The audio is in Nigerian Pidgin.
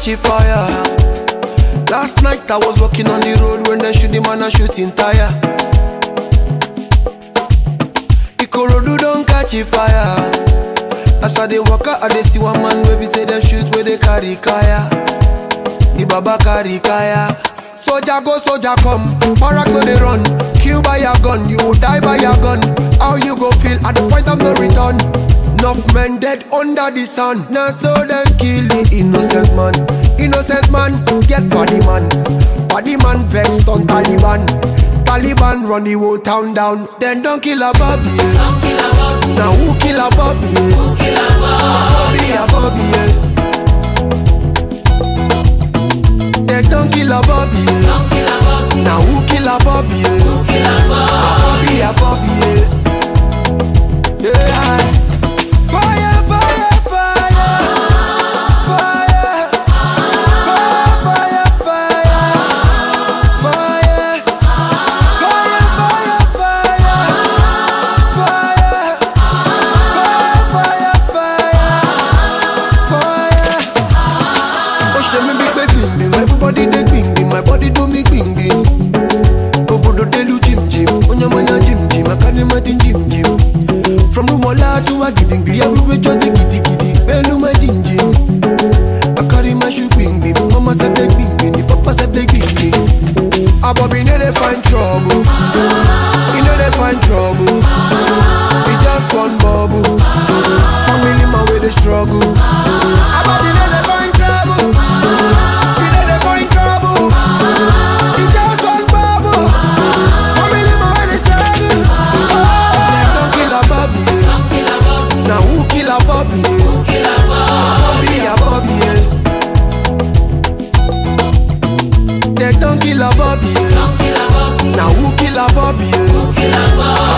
catch a fire. Last night I was walking on the road when they shoot the man a shooting tire. Ikorodu don't catch a fire. As I dey walk out, I dey see one man where we say them shoot where they carry kaya. The baba carry kaya. Soldier go, soldier come. Barak no dey run. Kill by your gun, you will die by your gun. How you go feel at the point of no return? Enough men dead under the sun. Now so them kill the innocent man. Innocent man, get body man. Body man vexed on Taliban. Taliban run the whole town down. Then don't kill a Bobby, yeah. Now who kill a Bobby, yeah? A Bobby, yeah. Then don't kill a Bobby, yeah. Now who kill a Bobby, yeah? A Bobby, yeah. Yeah. Fire, fire, fire. Fire. Fire, fire, fire. Fire. Fire, fire, fire. Fire. Fire, fire, fire. Oh, she me big baby, everybody they bing, my body do me bing bing. Obodo delu jim jim, onyamanya jim jim, akani matin jim jim. From Rumola to Agidingbi, everywhere just the giddy giddy. Belu my jim jim. I carry my shoe bing bing, mama said they bing bing, the papa said they bing bing. A Bobby know they find trouble, he know they find trouble. He just one bubble, family man where they struggle. A Bobby know they find trouble, he know they find trouble. He just one bubble, family man where they struggle. Don't kill a Bobby, yeah. Now who kill a Bobby, yeah? A Bobby, yeah. They don't kill a Bobby, yeah. Now who kill a Bobby, yeah?